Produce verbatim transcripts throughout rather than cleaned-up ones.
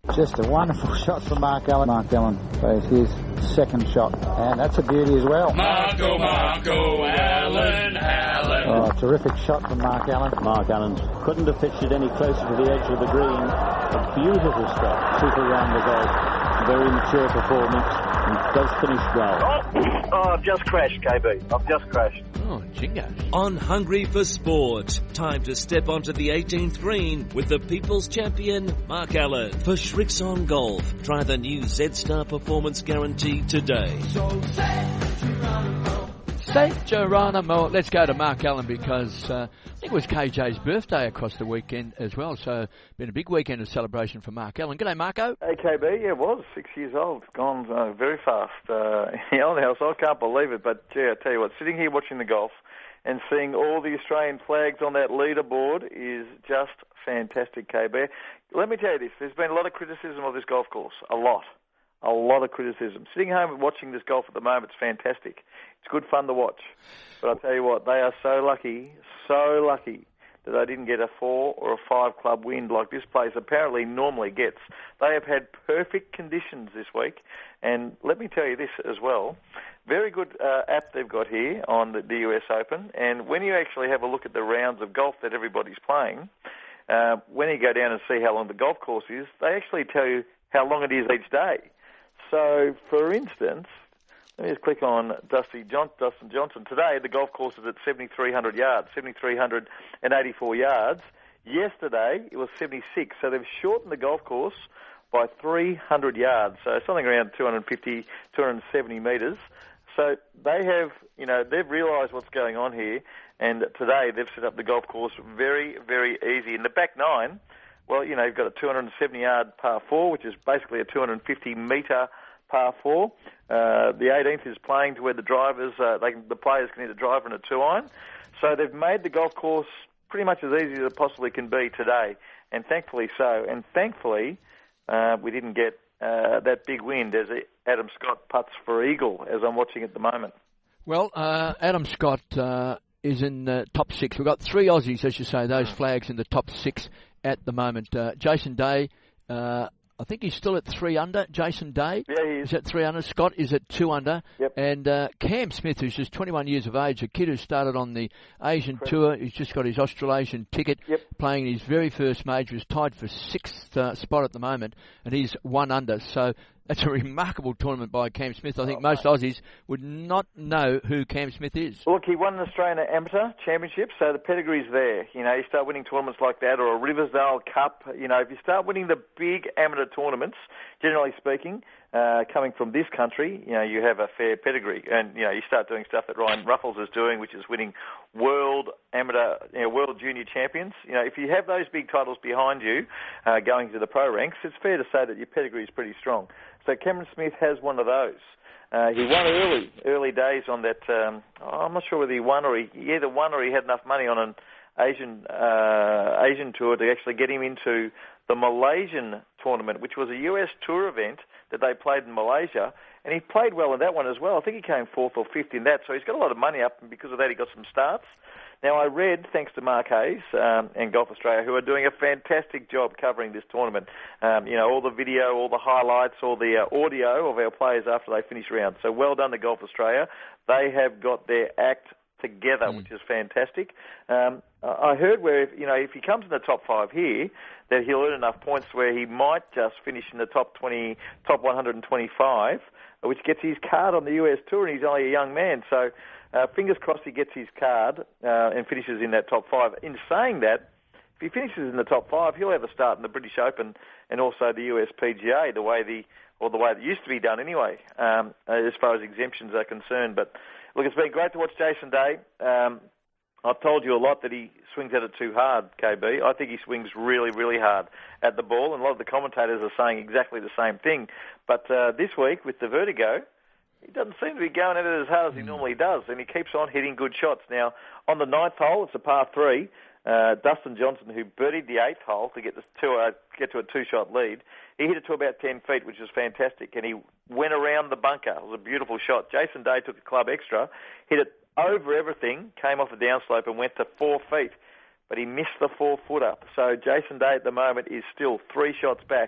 Just a wonderful shot from Mark Allen. Mark Allen plays his second shot, and that's a beauty as well. Marco, Marco, Allen, Allen. Oh, terrific shot from Mark Allen. Mark Allen couldn't have pitched it any closer to the edge of the green. A beautiful shot, super round the golf. Very mature performance, and does finish well. Oh, oh, I've just crashed, K B. I've just crashed. Oh, jingo. On Hungry for Sport, time to step onto the eighteenth green with the people's champion, Mark Allen. For Shrixon Golf, try the new Z-Star Performance Guarantee today. So Saint Geronimo. Let's go to Mark Allen because uh, I think it was K J's birthday across the weekend as well. So been a big weekend of celebration for Mark Allen. G'day, Marco. Hey, K B. Yeah, it was. Six years old. Gone uh, very fast. Uh, in the old house, I can't believe it. But, gee, I tell you what, sitting here watching the golf and seeing all the Australian flags on that leaderboard is just fantastic, K B. Let me tell you this. There's been a lot of criticism of this golf course. A lot. A lot of criticism. Sitting home and watching this golf at the moment is fantastic. It's good fun to watch. But I'll tell you what, they are so lucky, so lucky that they didn't get a four or a five club wind like this place apparently normally gets. They have had perfect conditions this week. And let me tell you this as well. Very good uh, app they've got here on the, the U S Open. And when you actually have a look at the rounds of golf that everybody's playing, uh, when you go down and see how long the golf course is, they actually tell you how long it is each day. So, for instance, let me just click on Dusty John, Dustin Johnson. Today, the golf course is at seven thousand three hundred yards, seven thousand three hundred eighty-four yards. Yesterday, it was seventy-six. So they've shortened the golf course by three hundred yards. So something around two hundred fifty, two hundred seventy metres. So they have, you know, they've realised what's going on here. And today, they've set up the golf course very, very easy. In the back nine, well, you know, you've got a two hundred seventy yard par four, which is basically a two hundred fifty metre par four. Uh, the eighteenth is playing to where the drivers, uh, they can, the players can hit a driver and a two iron. So they've made the golf course pretty much as easy as it possibly can be today, and thankfully so. And thankfully, uh, we didn't get uh, that big wind as Adam Scott putts for eagle, as I'm watching at the moment. Well, uh, Adam Scott uh, is in the top six. We've got three Aussies, as you say, those flags in the top six at the moment. Uh, Jason Day, uh, I think he's still at three under. Jason Day yeah, he is. is at three under. Scott is at two under. Yep. And uh, Cam Smith, who's just twenty-one years of age, a kid who started on the Asian Correct. Tour. He's just got his Australasian ticket, yep. playing his very first major. He's tied for sixth uh, spot at the moment, and he's one under. So that's a remarkable tournament by Cam Smith. I think oh, most mate. Aussies would not know who Cam Smith is. Look, he won an Australian Amateur Championship, so the pedigree's there. You know, you start winning tournaments like that, or a Riversdale Cup. You know, if you start winning the big amateur tournaments, generally speaking, uh, coming from this country, you know, you have a fair pedigree. And, you know, you start doing stuff that Ryan Ruffles is doing, which is winning world amateur, you know, world junior champions. You know, if you have those big titles behind you, uh, going to the pro ranks, it's fair to say that your pedigree is pretty strong. So Cameron Smith has one of those. Uh, he won early, early days on that. Um, oh, I'm not sure whether he won or he, he either won or he had enough money on an Asian uh, Asian tour to actually get him into the Malaysian tournament, which was a U S tour event that they played in Malaysia, and he played well in that one as well. I think he came fourth or fifth in that, so he's got a lot of money up, and because of that, he got some starts. Now, I read, thanks to Mark Hayes um, and Golf Australia, who are doing a fantastic job covering this tournament. Um, you know, all the video, all the highlights, all the uh, audio of our players after they finish rounds. So well done to Golf Australia. They have got their act together, mm. which is fantastic. Um, I heard where, if, you know, if he comes in the top five here, that he'll earn enough points where he might just finish in the top twenty, top one hundred twenty-five, which gets his card on the U S Tour, and he's only a young man. So uh, fingers crossed he gets his card uh, and finishes in that top five. In saying that, if he finishes in the top five, he'll have a start in the British Open and also the U S P G A, the way the or the way it used to be done anyway, um, as far as exemptions are concerned. But look, it's been great to watch Jason Day. Um, I've told you a lot that he swings at it too hard, K B. I think he swings really, really hard at the ball, and a lot of the commentators are saying exactly the same thing. But uh, this week, with the vertigo, he doesn't seem to be going at it as hard as he normally does, and he keeps on hitting good shots. Now, on the ninth hole, it's a par three. Uh, Dustin Johnson, who birdied the eighth hole to get, to, uh, get to a two-shot lead, he hit it to about ten feet, which was fantastic, and he went around the bunker. It was a beautiful shot. Jason Day took a club extra, hit it over everything, came off a downslope and went to four feet, but he missed the four-footer. So Jason Day at the moment is still three shots back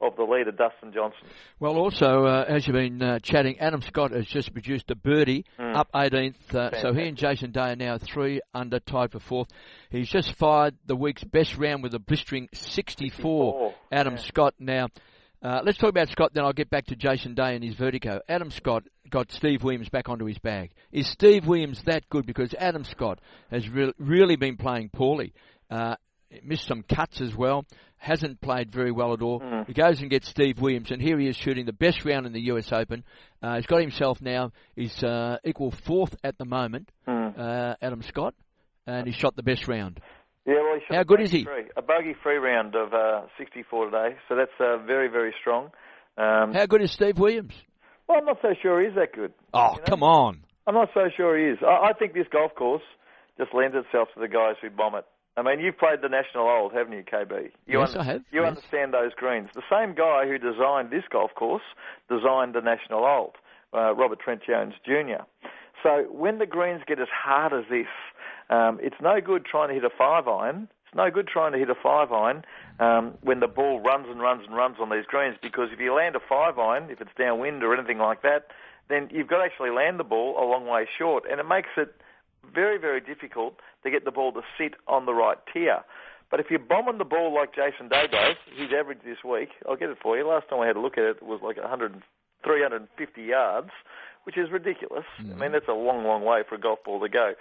of the leader, Dustin Johnson. Well, also, uh, as you've been uh, chatting, Adam Scott has just produced a birdie, mm. up eighteenth. Uh, so he and Jason Day are now three under, tied for fourth. He's just fired the week's best round with a blistering sixty-four. sixty-four. Adam yeah. Scott now. Uh, let's talk about Scott, then I'll get back to Jason Day and his vertigo. Adam Scott got Steve Williams back onto his bag. Is Steve Williams that good? Because Adam Scott has re- really been playing poorly. Uh, missed some cuts as well. Hasn't played very well at all. Mm. He goes and gets Steve Williams, and here he is shooting the best round in the U S Open. Uh, he's got himself now. He's uh, equal fourth at the moment, mm. uh, Adam Scott, and he shot the best round. Yeah, well, he shot How good is he? Free, a bogey-free round of uh, sixty-four today, so that's uh, very, very strong. Um, How good is Steve Williams? Well, I'm not so sure he is that good. Oh, you know? Come on. I'm not so sure he is. I, I think this golf course just lends itself to the guys who bomb it. I mean, you've played the National Old, haven't you, K B? You yes, un- I have. You yes. understand those greens. The same guy who designed this golf course designed the National Old, uh, Robert Trent Jones Junior So when the greens get as hard as this, um, it's no good trying to hit a five iron. It's no good trying to hit a five iron um, when the ball runs and runs and runs on these greens, because if you land a five iron, if it's downwind or anything like that, then you've got to actually land the ball a long way short, and it makes it very, very difficult to get the ball to sit on the right tier. But if you're bombing the ball like Jason Day does, his average this week, I'll get it for you. Last time I had a look at it, it was like one hundred, three hundred fifty yards, which is ridiculous. Mm. I mean, that's a long, long way for a golf ball to go.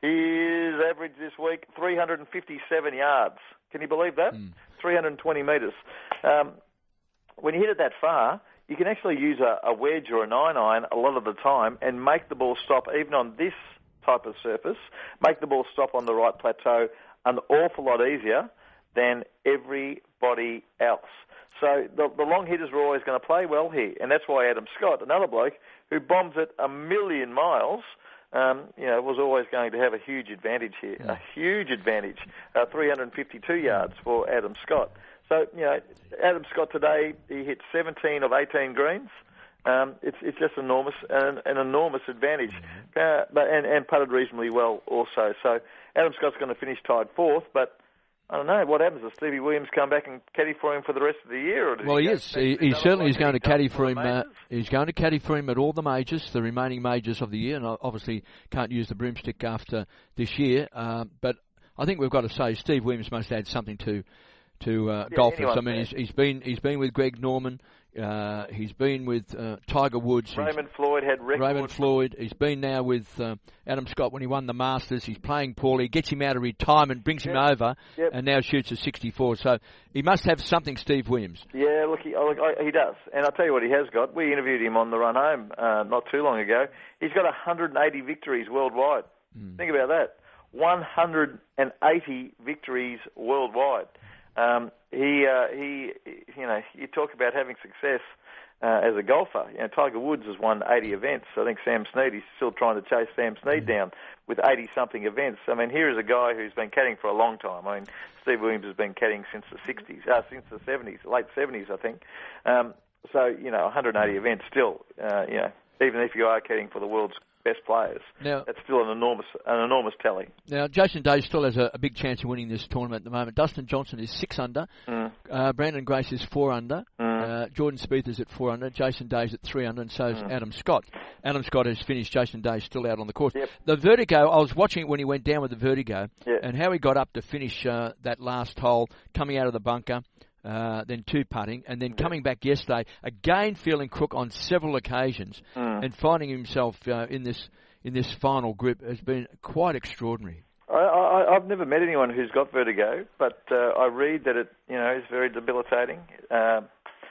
His average this week, three hundred fifty-seven yards. Can you believe that? Mm. three hundred twenty metres. Um, when you hit it that far, you can actually use a, a wedge or a nine iron a lot of the time and make the ball stop even on this type of surface, make the ball stop on the right plateau an awful lot easier than everybody else. So the, the long hitters are always going to play well here, and that's why Adam Scott, another bloke who bombs it a million miles, um, you know, was always going to have a huge advantage here, yeah. a huge advantage, uh, three hundred fifty-two yards for Adam Scott. So, you know, Adam Scott today, he hit seventeen of eighteen greens. Um, it's it's just enormous, an, an enormous advantage, uh, but and, and putted reasonably well also. So Adam Scott's going to finish tied fourth, but I don't know what happens. Does Stevie Williams come back and caddy for him for the rest of the year? Or does well, he, he is. He, he certainly is going to caddy for him. Uh, he's going to caddy for him at all the majors, the remaining majors of the year, and obviously can't use the broomstick after this year. Uh, but I think we've got to say Steve Williams must add something to to uh, yeah, golfers. I mean, he's, he's been he's been with Greg Norman. Uh, he's been with uh, Tiger Woods. Raymond Floyd had records. Raymond Floyd. He's been now with uh, Adam Scott when he won the Masters. He's playing poorly, gets him out of retirement, brings yep. him over, yep. and now shoots a sixty-four. So he must have something, Steve Williams. Yeah, look, he, look I, he does. And I'll tell you what he has got. We interviewed him on the run home uh, not too long ago. He's got one hundred eighty victories worldwide. Mm. Think about that. one hundred eighty victories worldwide. Um, he, uh, he, you know, you talk about having success uh, as a golfer. You know, Tiger Woods has won eighty events. I think Sam Snead, he's still trying to chase Sam Snead down with eighty-something events. I mean, here is a guy who's been caddying for a long time. I mean, Steve Williams has been caddying since the sixties, uh, since the seventies, late seventies, I think. Um, so, you know, one hundred eighty events still, uh, you know, even if you are caddying for the world's best players. Now, that's still an enormous an enormous tally. Now, Jason Day still has a, a big chance of winning this tournament at the moment. Dustin Johnson is six under. Mm. Uh, Brandon Grace is four under. Mm. Uh, Jordan Spieth is at four under. Jason Day is at three under, and so is mm. Adam Scott. Adam Scott has finished. Jason Day is still out on the course. Yep. The vertigo, I was watching it when he went down with the vertigo, yep. and how he got up to finish uh, that last hole, coming out of the bunker. Uh, then two putting, and then coming back yesterday, again feeling crook on several occasions, mm. and finding himself uh, in this in this final grip has been quite extraordinary. I, I, I've never met anyone who's got vertigo, but uh, I read that it, you know, is very debilitating. Uh,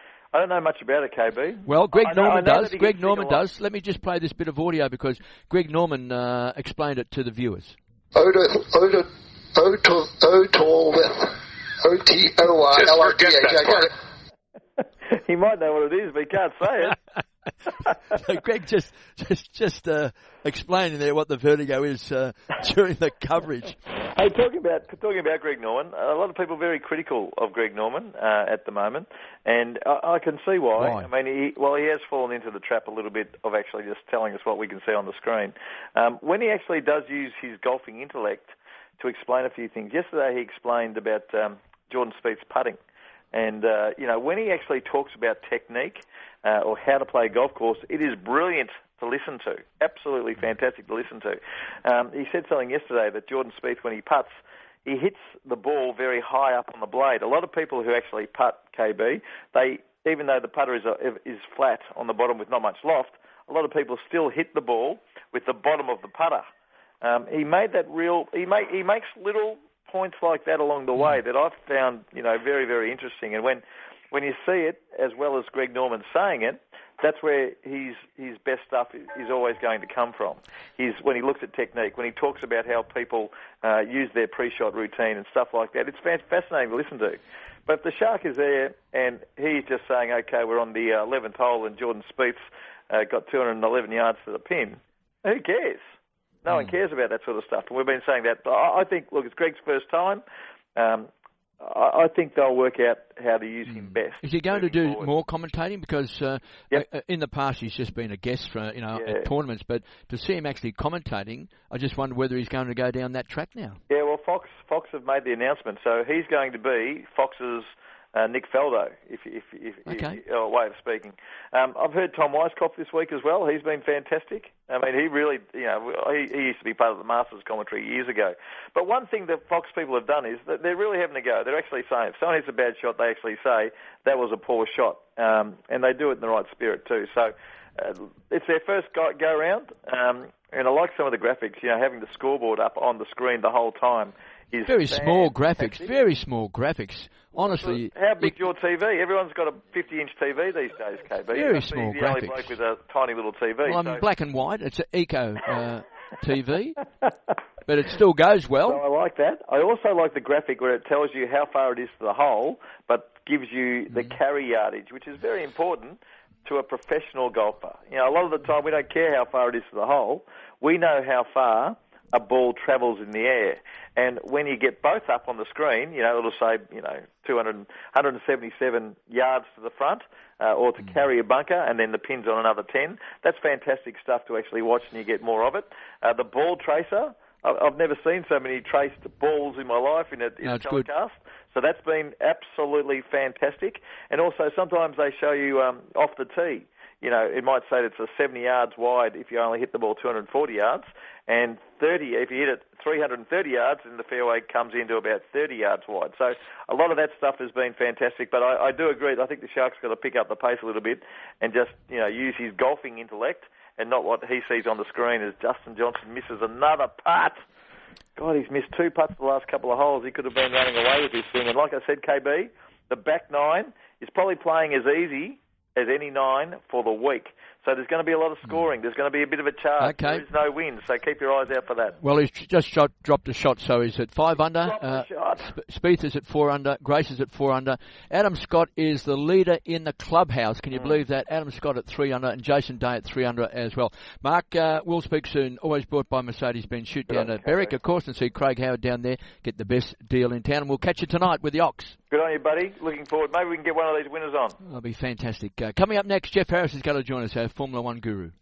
I don't know much about it, K B. Well, Greg know, Norman does. Greg Norman does. Let me just play this bit of audio because Greg Norman uh, explained it to the viewers. Oda, Oda, Oda, Oda, O T O R L I T H. I got it. He might know what it is, but he can't say it. So Greg just just just uh, explaining there what the vertigo is uh, during the coverage. Hey, talking about talking about Greg Norman, a lot of people are very critical of Greg Norman uh, at the moment, and I, I can see why. why. I mean, he, well, he has fallen into the trap a little bit of actually just telling us what we can see on the screen. Um, when he actually does use his golfing intellect to explain a few things. Yesterday he explained about um, Jordan Spieth's putting. And, uh, you know, when he actually talks about technique uh, or how to play a golf course, it is brilliant to listen to. Absolutely fantastic to listen to. Um, he said something yesterday that Jordan Spieth, when he putts, he hits the ball very high up on the blade. A lot of people who actually putt, K B, they, even though the putter is, a, is flat on the bottom with not much loft, a lot of people still hit the ball with the bottom of the putter. Um, he made that real, he, make, he makes little points like that along the way that I've found, you know, very, very interesting. And when, when you see it, as well as Greg Norman saying it, that's where his his best stuff is, is always going to come from. He's, when he looks at technique, when he talks about how people uh, use their pre-shot routine and stuff like that, it's fascinating to listen to. But if the Shark is there and he's just saying, okay, we're on the eleventh hole and Jordan Spieth's uh, got two hundred eleven yards to the pin, who cares? No mm. one cares about that sort of stuff. And we've been saying that. I, I think, look, it's Greg's first time. Um, I think they'll work out how to use him best. Is he going to do forward. more commentating? Because uh, yep. in the past he's just been a guest for you know yeah. at tournaments, but to see him actually commentating, I just wonder whether he's going to go down that track now. Yeah, well, Fox Fox have made the announcement, so he's going to be Fox's uh, Nick Faldo, if if if, okay. if uh, way of speaking. Um, I've heard Tom Weiskopf this week as well. He's been fantastic. I mean, he really, you know, he, he used to be part of the Masters commentary years ago. But one thing that Fox people have done is that they're really having a go. They're actually saying, if someone hits a bad shot, they actually say, that was a poor shot. Um, and they do it in the right spirit too. So uh, it's their first go, go round. Um, and I like some of the graphics, you know, having the scoreboard up on the screen the whole time. Is very fantastic. small graphics, very small graphics. Honestly, how big's your T V? Everyone's got a fifty-inch T V these days, K B. Very small the graphics. Only bloke with a tiny little T V. Well, I'm so. black and white. It's an eco uh, T V, but it still goes well. So I like that. I also like the graphic where it tells you how far it is to the hole, but gives you the mm. carry yardage, which is very important to a professional golfer. You know, a lot of the time we don't care how far it is to the hole. We know how far a ball travels in the air. And when you get both up on the screen, you know, it'll say, you know, two hundred, one hundred seventy-seven yards to the front, uh, or to mm. carry a bunker, and then the pin's on another ten. That's fantastic stuff to actually watch, and you get more of it. Uh, the ball tracer, I've never seen so many traced balls in my life in a, in no, a telecast. Good. So that's been absolutely fantastic. And also sometimes they show you um, off the tee. You know, it might say it's a seventy yards wide if you only hit the ball two hundred forty yards, and thirty if you hit it three hundred thirty yards, and the fairway comes into about thirty yards wide. So a lot of that stuff has been fantastic. But I, I do agree. I think the Shark's got to pick up the pace a little bit and just, you know, use his golfing intellect and not what he sees on the screen as Justin Johnson misses another putt. God, he's missed two putts the last couple of holes. He could have been running away with this thing. And like I said, K B, the back nine is probably playing as easy as any nine for the week. So there's going to be a lot of scoring. There's going to be a bit of a charge. Okay. There's no wind, so keep your eyes out for that. Well, he's just shot, dropped a shot, so he's at five under. Uh, Spieth is at four under. Grace is at four under. Adam Scott is the leader in the clubhouse. Can you mm. believe that? Adam Scott at three under and Jason Day at three under as well. Mark, uh, we'll speak soon. Always brought by Mercedes-Benz. Shoot down at Berwick, of course, and see Craig Howard down there. Get the best deal in town. And we'll catch you tonight with the Ox. Good on you, buddy. Looking forward. Maybe we can get one of these winners on. That'll be fantastic. Uh, coming up next, Jeff Harris is going to join us, our Formula One guru.